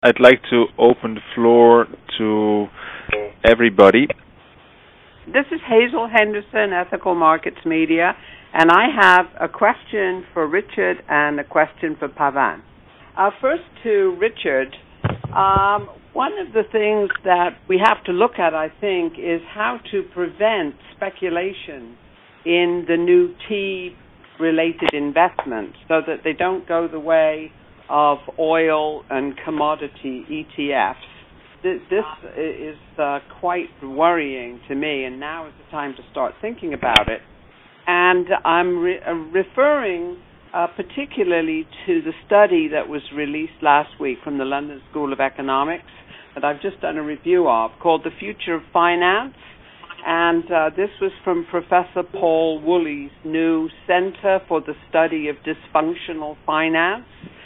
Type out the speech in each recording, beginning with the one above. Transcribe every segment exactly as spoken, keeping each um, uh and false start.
I'd like to open the floor to everybody. This is Hazel Henderson, Ethical Markets Media, and I have a question for Richard and a question for Pavan. Uh, first to Richard. Um, one of the things that we have to look at, I think, is how to prevent speculation in the new T E B-related investments so that they don't go the way of oil and commodity E T Fs. This, this is uh, quite worrying to me, and now is the time to start thinking about it. And I'm re- uh, referring uh, particularly to the study that was released last week from the London School of Economics that I've just done a review of, called The Future of Finance. And uh, this was from Professor Paul Woolley's new Center for the Study of Dysfunctional Finance.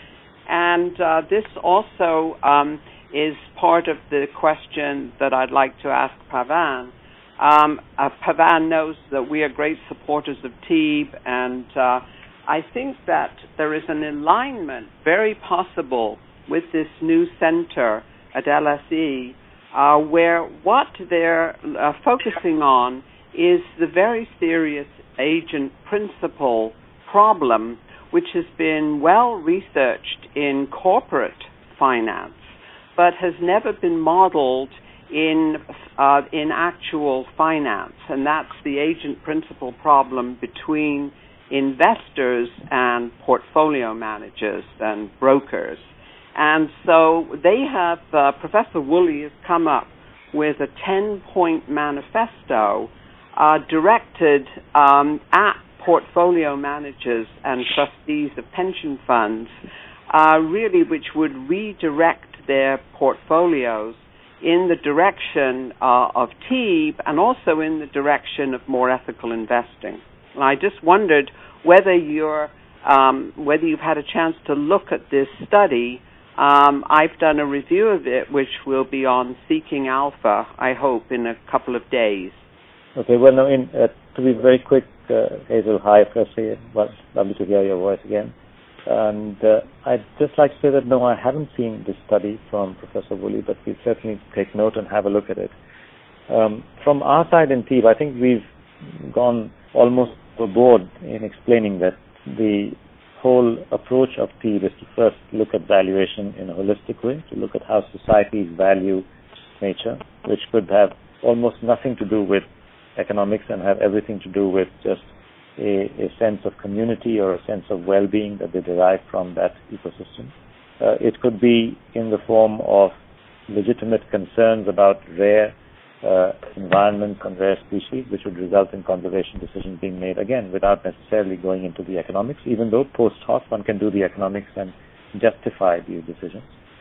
And uh, this also um, is part of the question that I'd like to ask Pavan. Um, uh, Pavan knows that we are great supporters of T E B, and uh, I think that there is an alignment very possible with this new center at L S E, uh, where what they're uh, focusing on is the very serious agent principal problem, which has been well researched in corporate finance, but has never been modeled in uh, in actual finance, and that's the agent principal problem between investors and portfolio managers and brokers. And so they have, uh, Professor Woolley has come up with a ten-point manifesto uh, directed um, at portfolio managers and trustees of pension funds, uh, really which would redirect their portfolios in the direction uh, of T E B and also in the direction of more ethical investing. And I just wondered whether you're, um, whether you've had a chance to look at this study. Um, I've done a review of it, which will be on Seeking Alpha, I hope, in a couple of days. Okay, well, no, in, uh, to be very quick, uh, Hazel, hi, firstly, well, lovely to hear your voice again. And uh, I'd just like to say that, no, I haven't seen this study from Professor Woolley, but we'll certainly take note and have a look at it. Um, from our side in T E B, I think we've gone almost overboard in explaining that the whole approach of T E B is to first look at valuation in a holistic way, to look at how societies value nature, which could have almost nothing to do with economics and have everything to do with just a, a sense of community or a sense of well-being that they derive from that ecosystem. Uh, it could be in the form of legitimate concerns about rare uh, environments and rare species, which would result in conservation decisions being made, again, without necessarily going into the economics, even though post hoc one can do the economics and justify these decisions.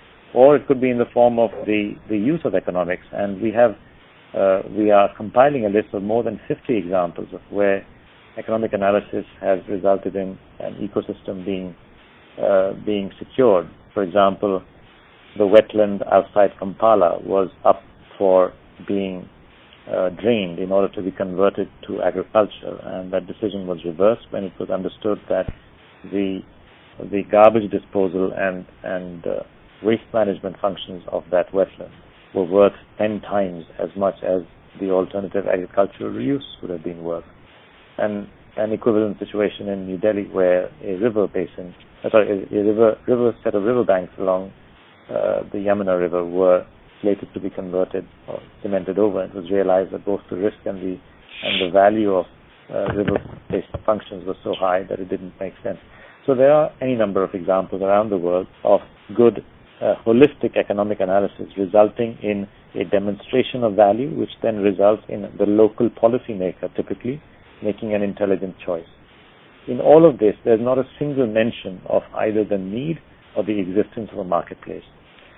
Or it could be in the form of the, the use of economics, and we have uh, we are compiling a list of more than fifty examples of where economic analysis has resulted in an ecosystem being uh, being secured. For example, the wetland outside Kampala was up for being uh, drained in order to be converted to agriculture, and that decision was reversed when it was understood that the the garbage disposal and and uh, waste management functions of that wetland were worth ten times as much as the alternative agricultural use would have been worth. And an equivalent situation in New Delhi, where a river basin, uh, sorry, a, a river, river set of riverbanks along uh, the Yamuna River were slated to be converted or cemented over. It was realized that both the risk and the and the value of uh, river-based functions was so high that it didn't make sense. So there are any number of examples around the world of good uh, holistic economic analysis resulting in a demonstration of value, which then results in the local policymaker typically making an intelligent choice. In all of this, there's not a single mention of either the need or the existence of a marketplace.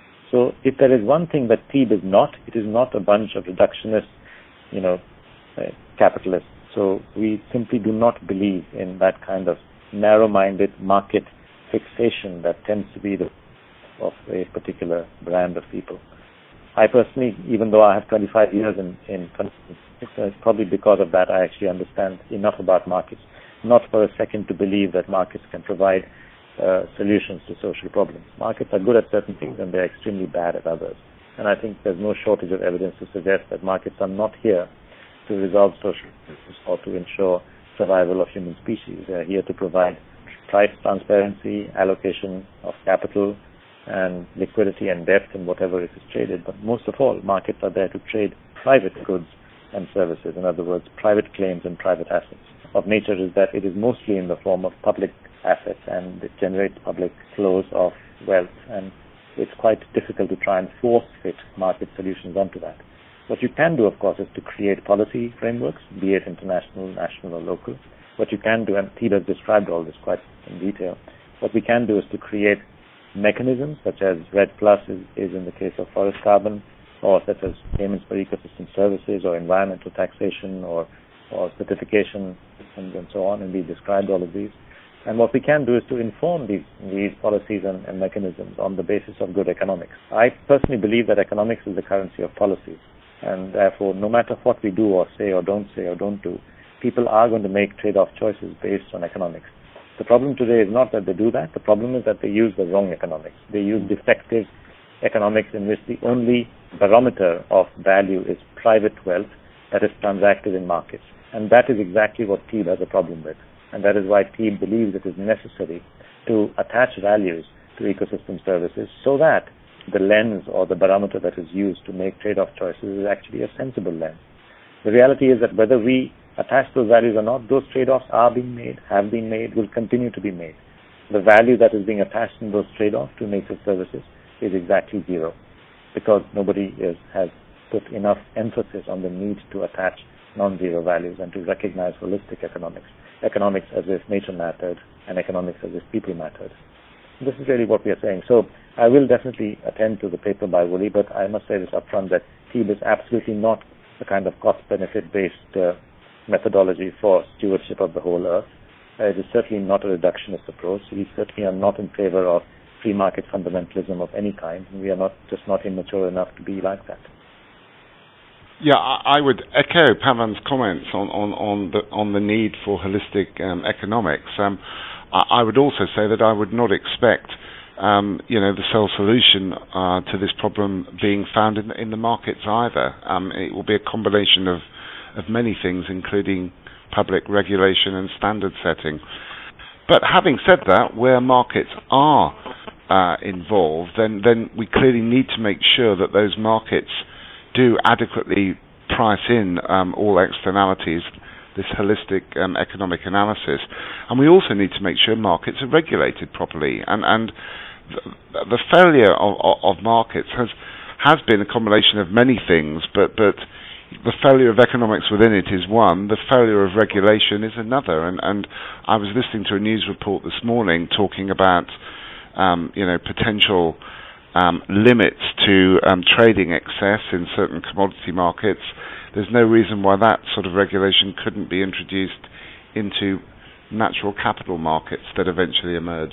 So if there is one thing that T E B is not, it is not a bunch of reductionist, you know, uh, capitalists. So we simply do not believe in that kind of narrow-minded market fixation that tends to be the of a particular brand of people. I personally, even though I have twenty-five years in, in it's uh, probably because of that I actually understand enough about markets, not for a second to believe that markets can provide uh, solutions to social problems. Markets are good at certain things and they're extremely bad at others. And I think there's no shortage of evidence to suggest that markets are not here to resolve social issues or to ensure survival of human species. They're here to provide price transparency, allocation of capital, and liquidity and depth in whatever it is traded. But most of all, markets are there to trade private goods and services. In other words, private claims and private assets. Of nature is that it is mostly in the form of public assets, and it generates public flows of wealth, and it's quite difficult to try and force fit market solutions onto that. What you can do, of course, is to create policy frameworks, be it international, national, or local. What you can do, and Peter described all this quite in detail, what we can do is to create mechanisms such as REDD Plus is, is in the case of forest carbon, or such as payments for ecosystem services, or environmental taxation, or, or certification systems, and so on, and we described all of these. And what we can do is to inform these, these policies and, and mechanisms on the basis of good economics. I personally believe that economics is the currency of policies, and therefore no matter what we do or say or don't say or don't do, people are going to make trade-off choices based on economics. The problem today is not that they do that. The problem is that they use the wrong economics. They use defective economics in which the only barometer of value is private wealth that is transacted in markets. And that is exactly what T E B has a problem with. And that is why T E B believes it is necessary to attach values to ecosystem services so that the lens or the barometer that is used to make trade-off choices is actually a sensible lens. The reality is that whether we attach those values or not, those trade-offs are being made, have been made, will continue to be made. The value that is being attached in those trade-offs to nature services is exactly zero, because nobody is, has put enough emphasis on the need to attach non-zero values and to recognize holistic economics, economics as if nature mattered and economics as if people mattered. This is really what we are saying. So I will definitely attend to the paper by Woolley, but I must say this up front that T E B is absolutely not the kind of cost-benefit based uh, methodology for stewardship of the whole earth. Uh, it is certainly not a reductionist approach. We certainly are not in favor of free market fundamentalism of any kind, and we are not just not immature enough to be like that. Yeah, I, I would echo Pavan's comments on, on, on, the, on the need for holistic um, economics. Um, I, I would also say that I would not expect um, you know, the sole solution uh, to this problem being found in, in the markets either. Um, it will be a combination of of many things, including public regulation and standard setting. But having said that, where markets are uh, involved, then, then we clearly need to make sure that those markets do adequately price in um, all externalities, this holistic um, economic analysis. And we also need to make sure markets are regulated properly. And, and the, the failure of, of markets has, has been a combination of many things, but, but the failure of economics within it is one, the failure of regulation is another. And, and I was listening to a news report this morning talking about um, you know, potential um, limits to um, trading excess in certain commodity markets. There's no reason why that sort of regulation couldn't be introduced into natural capital markets that eventually emerge.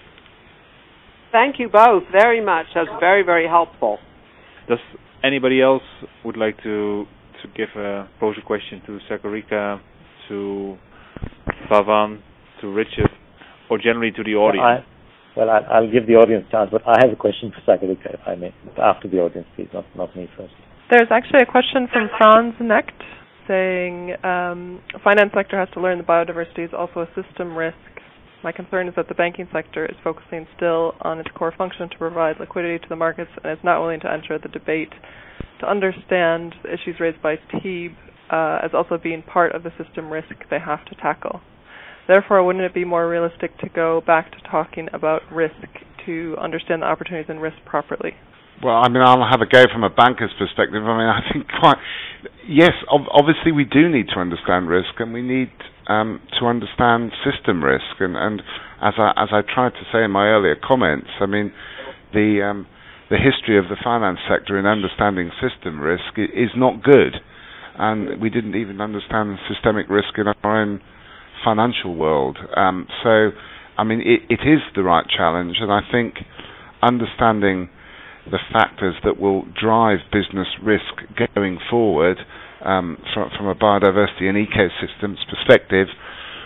Thank you both very much. That's very, very helpful. Does anybody else would like to to give a pose a question to Sagarika, to Pavan, to Richard, or generally to the audience? Well, I, well I, I'll give the audience a chance, but I have a question for Sagarika, if I may. After the audience, please, not, not me first. There's actually a question from Franz Necht saying, um, finance sector has to learn the biodiversity is also a system risk. My concern is that the banking sector is focusing still on its core function to provide liquidity to the markets and is not willing to enter the debate to understand the issues raised by T E B uh, as also being part of the system risk they have to tackle. Therefore, wouldn't it be more realistic to go back to talking about risk to understand the opportunities and risk properly? Well, I mean, I'll have a go from a banker's perspective. I mean, I think quite, yes, ob- obviously we do need to understand risk, and we need um, to understand system risk. And, and as I as I tried to say in my earlier comments, I mean, the um, the history of the finance sector in understanding system risk is not good, and we didn't even understand systemic risk in our own financial world. Um, so, I mean, it, it is the right challenge, and I think understanding the factors that will drive business risk going forward um, from, from a biodiversity and ecosystems perspective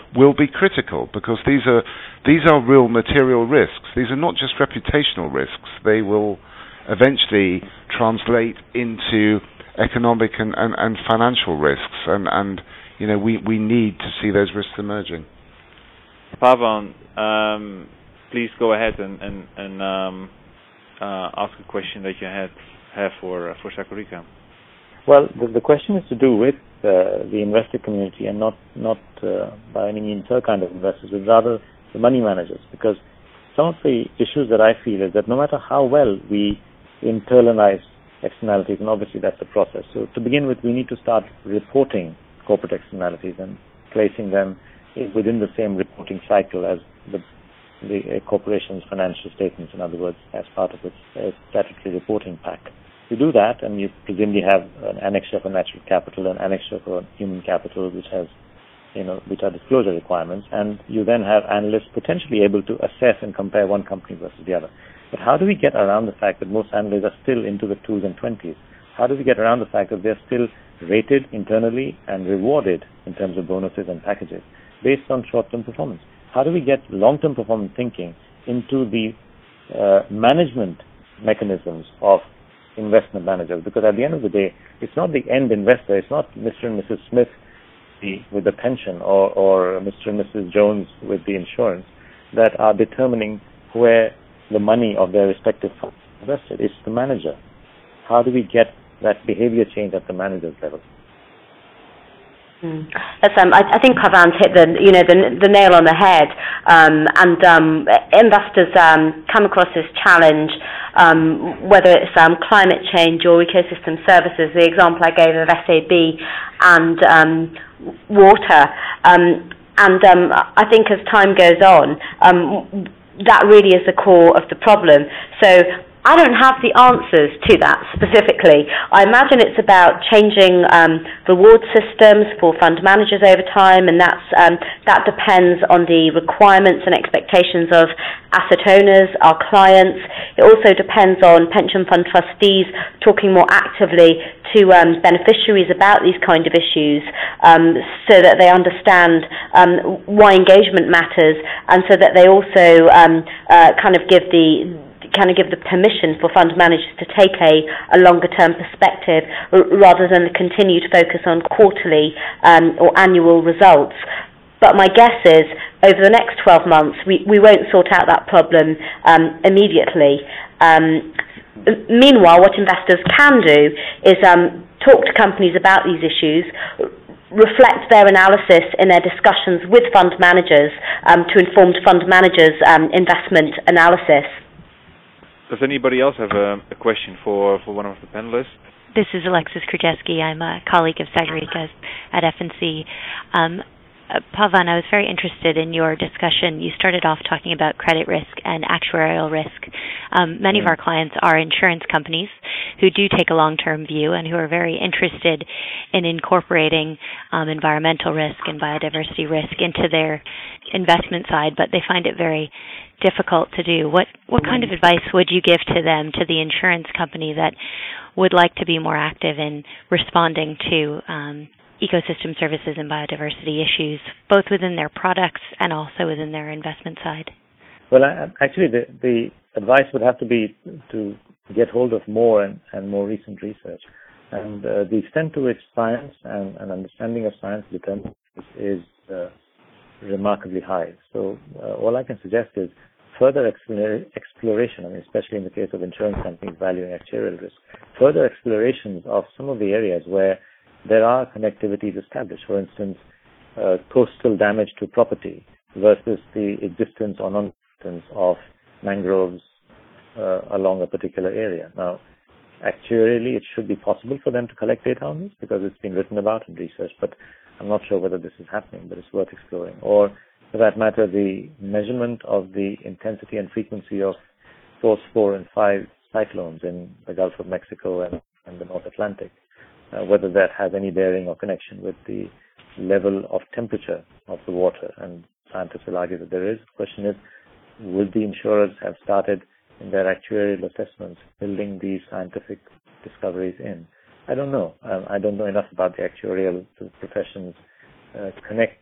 will be critical, because these are these are real material risks. These are not just reputational risks. They will eventually translate into economic and, and, and financial risks, and, and you know we, we need to see those risks emerging. Pavan, um, please go ahead and, and, and um, uh, ask a question that you had have for uh, for Sagarika. Well, the, the question is to do with uh, the investor community, and not not uh, by any means her kind of investors, but rather the money managers. Because some of the issues that I feel is that no matter how well we internalize externalities, and obviously that's a process. So to begin with, we need to start reporting corporate externalities and placing them within the same reporting cycle as the, the uh, corporation's financial statements, in other words, as part of its uh, statutory reporting pack. You do that, and you presumably have an annexure for natural capital, an annexure for human capital, which has, you know, which are disclosure requirements, and you then have analysts potentially able to assess and compare one company versus the other. But how do we get around the fact that most analysts are still into the twos and twenties? How do we get around the fact that they're still rated internally and rewarded in terms of bonuses and packages based on short-term performance? How do we get long-term performance thinking into the uh, management mechanisms of investment managers? Because at the end of the day, it's not the end investor, it's not Mister and Missus Smith the, with the pension, or, or Mister and Missus Jones with the insurance, that are determining where the money of their respective funds are invested. It's the manager. How do we get that behavior change at the manager's level? Mm. That's, um, I, I think Pavan's hit the you know the, the nail on the head, um, and um, investors um, come across this challenge, um, whether it's um, climate change or ecosystem services. The example I gave of S A B and um, water, um, and um, I think as time goes on, um, that really is the core of the problem. So I don't have the answers to that specifically. I imagine it's about changing um, reward systems for fund managers over time, and that's um, that depends on the requirements and expectations of asset owners, our clients. It also depends on pension fund trustees talking more actively to um, beneficiaries about these kind of issues, um, so that they understand um, why engagement matters, and so that they also um, uh, kind of give the kind of give the permission for fund managers to take a, a longer-term perspective r- rather than the continued focus on quarterly um, or annual results. But my guess is, over the next twelve months, we, we won't sort out that problem um, immediately. Um, meanwhile, what investors can do is um, talk to companies about these issues, reflect their analysis in their discussions with fund managers um, to inform fund managers' um, investment analysis. Does anybody else have a, a question for, for one of the panelists? This is Alexis Krajewski. I'm a colleague of Sagarika's at F and C. Um, uh, Pavan, I was very interested in your discussion. You started off talking about credit risk and actuarial risk. Um, many mm. of our clients are insurance companies who do take a long-term view and who are very interested in incorporating um, environmental risk and biodiversity risk into their investment side, but they find it very difficult to do. What what kind of advice would you give to them, to the insurance company that would like to be more active in responding to um, ecosystem services and biodiversity issues, both within their products and also within their investment side? Well, I, actually, the, the advice would have to be to get hold of more and, and more recent research. And uh, the extent to which science and, and understanding of science determines is uh, remarkably high. So uh, all I can suggest is further explore, exploration, I mean, especially in the case of insurance companies valuing actuarial risk, further explorations of some of the areas where there are connectivities established. For instance, uh, coastal damage to property versus the existence or non-existence of mangroves uh, along a particular area. Now, actuarially, it should be possible for them to collect data on this because it's been written about in research, but I'm not sure whether this is happening, but it's worth exploring. Or, for that matter, the measurement of the intensity and frequency of force four and five cyclones in the Gulf of Mexico and, and the North Atlantic, uh, whether that has any bearing or connection with the level of temperature of the water. And scientists will argue that there is. The question is, would the insurers have started in their actuarial assessments building these scientific discoveries in? I don't know. Um, I don't know enough about the actuarial profession's uh, connect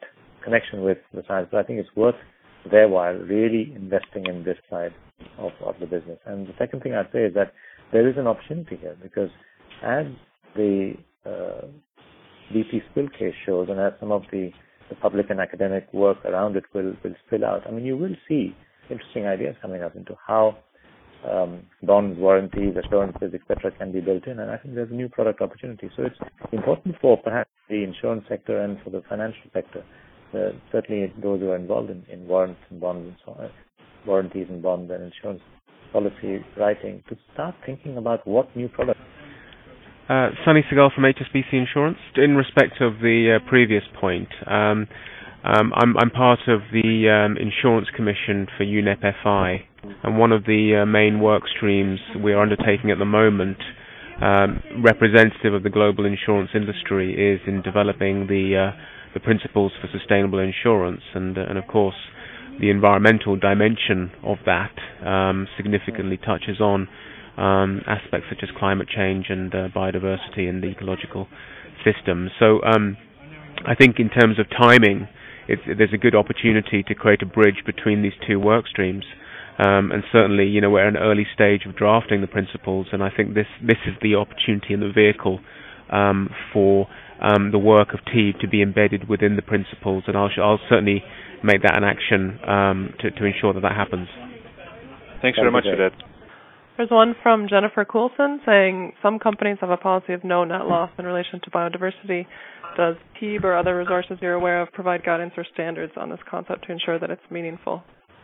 connection with the science, but I think it's worth their while really investing in this side of, of the business. And the second thing I'd say is that there is an opportunity here, because as the uh, B P spill case shows, and as some of the, the public and academic work around it will, will spill out, I mean, you will see interesting ideas coming up into how um, bonds, warranties, assurances, et cetera can be built in, and I think there's a new product opportunity. So it's important for perhaps the insurance sector and for the financial sector, uh, certainly those who are involved in, in warrants and bonds and so on, warranties and bonds and insurance policy writing, to start thinking about what new products. Uh, Sunny Segal from H S B C Insurance. In respect of the uh, previous point, um, um, I'm, I'm part of the um, Insurance Commission for U N E P F I, and one of the uh, main work streams we are undertaking at the moment, um, representative of the global insurance industry, is in developing the uh, the principles for sustainable insurance, and uh, and of course the environmental dimension of that um, significantly touches on um, aspects such as climate change and uh, biodiversity and the ecological systems. So um, I think in terms of timing, it's, there's a good opportunity to create a bridge between these two work streams. Um, and certainly, you know, we're at an early stage of drafting the principles, and I think this, this is the opportunity and the vehicle um, for um, the work of T to be embedded within the principles, and I'll, I'll certainly make that an action um, to, to ensure that that happens. Thanks very much for that. There's one from Jennifer Coulson saying some companies have a policy of no net loss in relation to biodiversity. Does T E B or other resources you're aware of provide guidance or standards on this concept to ensure that it's meaningful?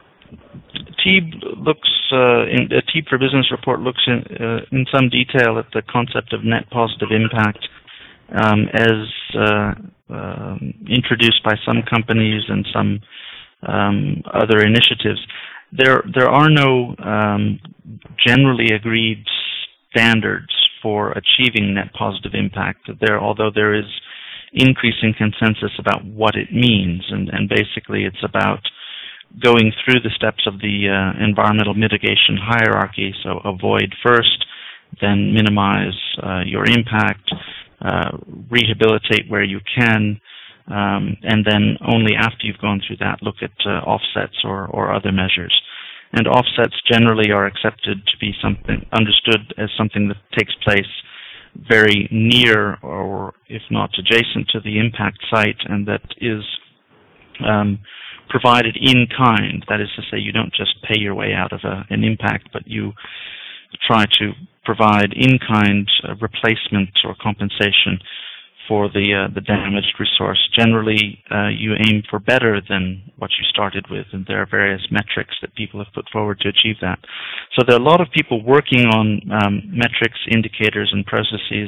T E B looks, uh, in, a T E B for Business report looks in, uh, in some detail at the concept of net positive impact um, as uh, uh, introduced by some companies and some um, other initiatives. There, there are no um, generally agreed standards for achieving net positive impact. There, although there is increasing consensus about what it means, and, and basically it's about going through the steps of the uh, environmental mitigation hierarchy. So avoid first, then minimize uh, your impact, uh, rehabilitate where you can, um, and then only after you've gone through that, look at uh, offsets or, or other measures. And offsets generally are accepted to be something understood as something that takes place very near, or if not adjacent to the impact site, and that is um, provided in kind. That is to say, you don't just pay your way out of a, an impact, but you try to provide in-kind uh, replacement or compensation for the uh, the damaged resource. Generally, uh, you aim for better than what you started with, and there are various metrics that people have put forward to achieve that. So there are a lot of people working on um, metrics, indicators, and processes.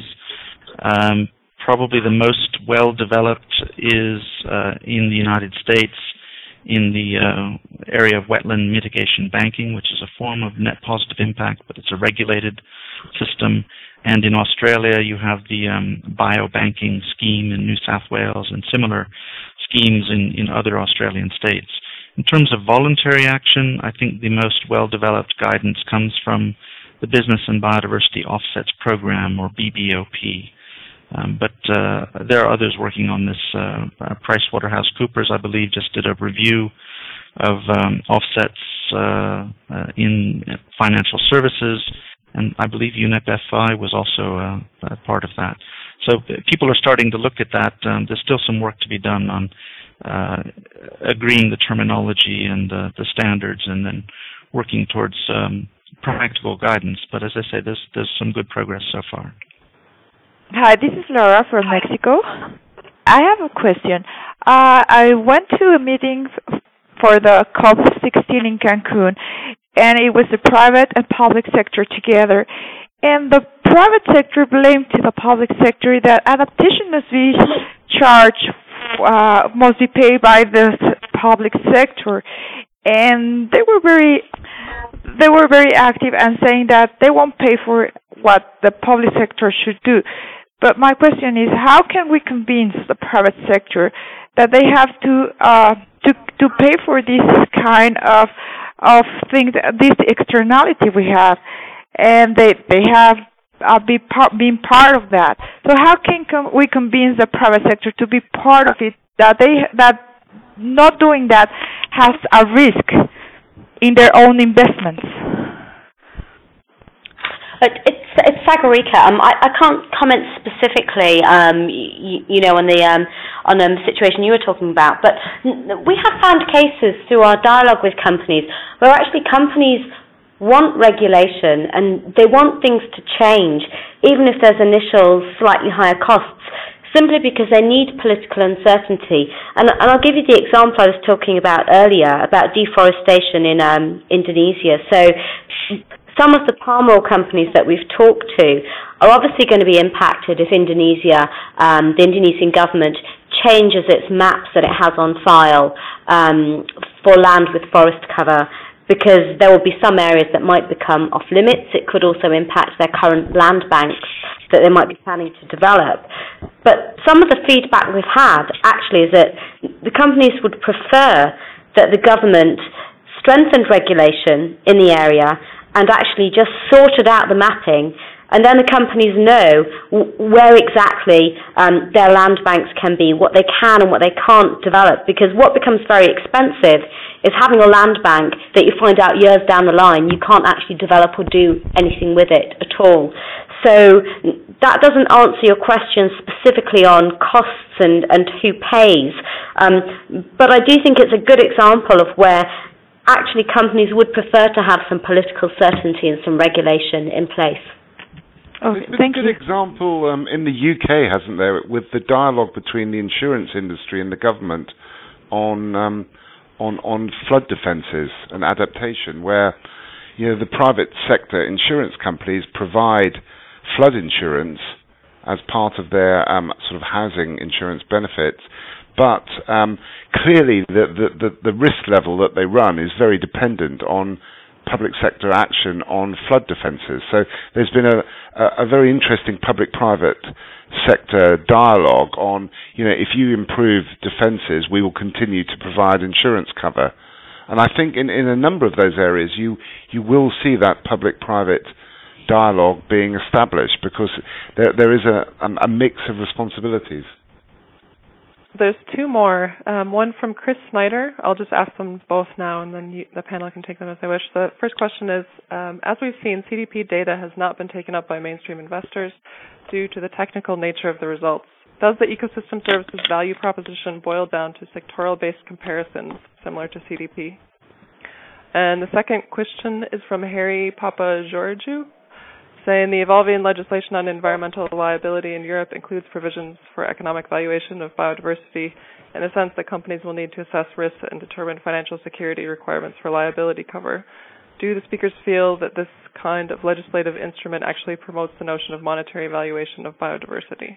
Um, probably the most well-developed is uh, in the United States, in the uh, area of wetland mitigation banking, which is a form of net positive impact, but it's a regulated system. And in Australia, you have the um, biobanking scheme in New South Wales and similar schemes in, in other Australian states. In terms of voluntary action, I think the most well-developed guidance comes from the Business and Biodiversity Offsets Program, or B B O P. Um, but uh, there are others working on this. Uh, uh, PricewaterhouseCoopers, I believe, just did a review of um, offsets uh, uh, in financial services, and I believe U N E P F I was also uh, a part of that. So people are starting to look at that. Um, there's still some work to be done on uh, agreeing the terminology and uh, the standards, and then working towards um, practical guidance. But as I say, there's there's some good progress so far. Hi, this is Laura from Mexico. I have a question. Uh, I went to a meeting f- for the COP sixteen in Cancun, and it was the private and public sector together. And the private sector blamed to the public sector that adaptation must be charged, uh, must be paid by the public sector. And they were very, they were very active and saying that they won't pay for what the public sector should do. But my question is, how can we convince the private sector that they have to uh, to to pay for this kind of of things, this externality we have, and they they have uh, be part, being part of that? So how can com- we convince the private sector to be part of it? That they that not doing that has a risk in their own investments? It's it's Sagarika. Um, I, I can't comment specifically, um, you, you know, on the um, on um, the situation you were talking about. But we have found cases through our dialogue with companies where actually companies want regulation and they want things to change, even if there's initial slightly higher costs, simply because they need political uncertainty. And, and I'll give you the example I was talking about earlier about deforestation in um, Indonesia. So some of the palm oil companies that we've talked to are obviously going to be impacted if Indonesia, um, the Indonesian government, changes its maps that it has on file um, for land with forest cover, because there will be some areas that might become off limits. It could also impact their current land banks that they might be planning to develop. But some of the feedback we've had actually is that the companies would prefer that the government strengthened regulation in the area and actually just sorted out the mapping, and then the companies know w- where exactly um, their land banks can be, what they can and what they can't develop. Because what becomes very expensive is having a land bank that you find out years down the line you can't actually develop or do anything with it at all. So that doesn't answer your question specifically on costs and, and who pays. Um, but I do think it's a good example of where actually companies would prefer to have some political certainty and some regulation in place. Okay, There's been thank a good you. example um, in the U K, hasn't there, with the dialogue between the insurance industry and the government on um, on on flood defences and adaptation, where you know the private sector insurance companies provide flood insurance as part of their um, sort of housing insurance benefits. But um, clearly the, the, the, the risk level that they run is very dependent on public sector action on flood defences. So there's been a, a, a very interesting public-private sector dialogue on, you know, if you improve defences, we will continue to provide insurance cover. And I think in, in a number of those areas you, you will see that public-private dialogue being established, because there, there is a, a, a mix of responsibilities. There's two more. Um, one from Chris Snyder. I'll just ask them both now, and then you, the panel can take them as they wish. The first question is, um, as we've seen, C D P data has not been taken up by mainstream investors due to the technical nature of the results. Does the ecosystem services value proposition boil down to sectoral-based comparisons similar to C D P? And the second question is from Harry Papageorgiou, saying the evolving legislation on environmental liability in Europe includes provisions for economic valuation of biodiversity, in a sense that companies will need to assess risks and determine financial security requirements for liability cover. Do the speakers feel that this kind of legislative instrument actually promotes the notion of monetary valuation of biodiversity?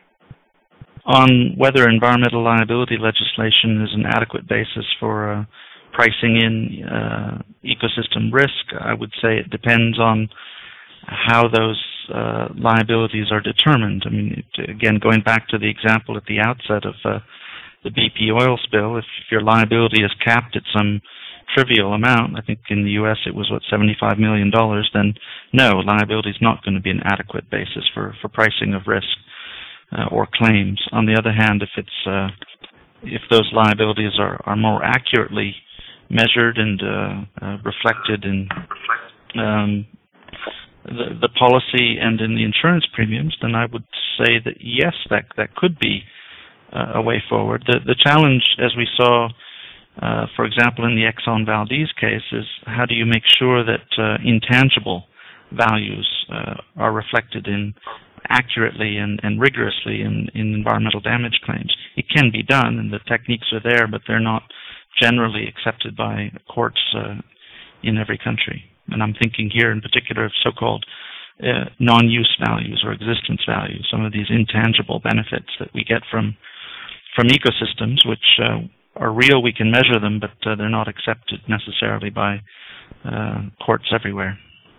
On whether environmental liability legislation is an adequate basis for uh, pricing in uh, ecosystem risk, I would say it depends on how those uh, liabilities are determined. I mean, it, again, going back to the example at the outset of uh, the B P oil spill, if your liability is capped at some trivial amount, I think in the U S it was, what, seventy-five million dollars, then no, liability is not going to be an adequate basis for, for pricing of risk uh, or claims. On the other hand, if it's uh, if those liabilities are, are more accurately measured and uh, uh, reflected in um, The, the policy and in the insurance premiums, then I would say that yes, that that could be uh, a way forward. The the challenge, as we saw, uh, for example, in the Exxon Valdez case, is how do you make sure that uh, intangible values uh, are reflected in accurately and, and rigorously in, in environmental damage claims? It can be done, and the techniques are there, but they're not generally accepted by courts uh, in every country. And I'm thinking here in particular of so-called uh, non-use values or existence values, some of these intangible benefits that we get from from ecosystems, which uh, are real, we can measure them, but uh, they're not accepted necessarily by uh, courts everywhere.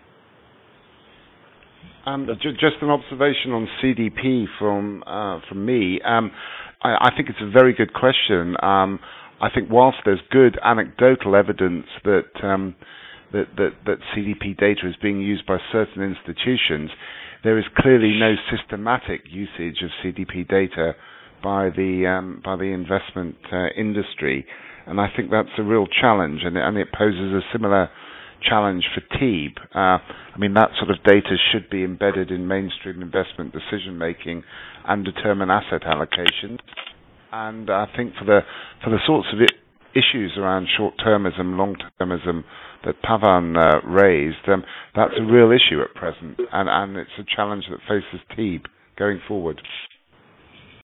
Um, j- just an observation on C D P from uh, from me. Um, I, I think it's a very good question. Um, I think whilst there's good anecdotal evidence that um, That, that, that C D P data is being used by certain institutions, there is clearly no systematic usage of C D P data by the um, by the investment uh, industry. and I think that's a real challenge, and, and it poses a similar challenge for T E B. Uh, I mean, that sort of data should be embedded in mainstream investment decision making and determine asset allocation. And I think for the for the sorts of it, issues around short-termism, long-termism that Pavan uh, raised, um, that's a real issue at present, and, and it's a challenge that faces T E B going forward.